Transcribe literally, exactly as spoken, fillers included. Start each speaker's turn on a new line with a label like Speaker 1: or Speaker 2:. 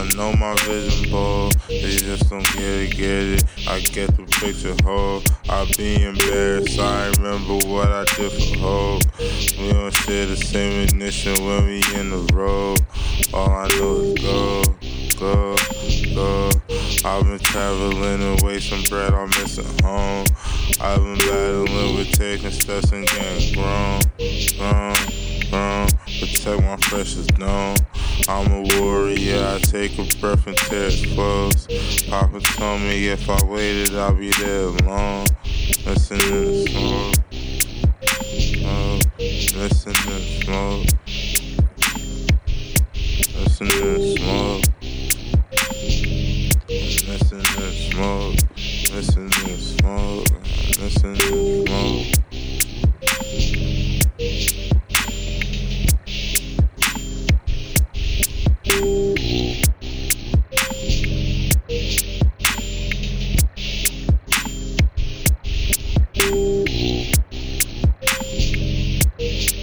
Speaker 1: I know my vision bold, they just don't get it, get it. I get the picture whole. I be embarrassed, I remember what I did for hope. We don't share the same ignition when we in the road. All I know is go, go, go. I've been traveling away, some bread I'm missing home. I've been battling with taking steps and getting grown, grown, grown. Protect my precious dome. I'm a warrior, I take a breath and tear its clothes. Papa told me if I waited, I'd be there alone. Listen in the smoke, oh, listen in the smoke, listen in the smoke.